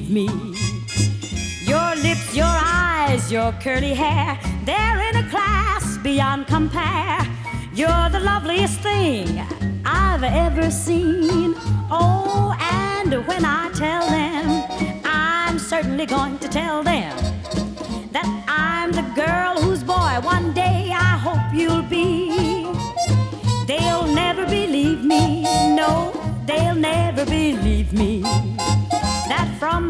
me. Your lips, your eyes, your curly hair, they're in a class beyond compare. You're the loveliest thing I've ever seen. Oh, and when I tell them, I'm certainly going to tell them that I'm the girl whose boy one day I hope you'll be. They'll never believe me, no, they'll never believe me.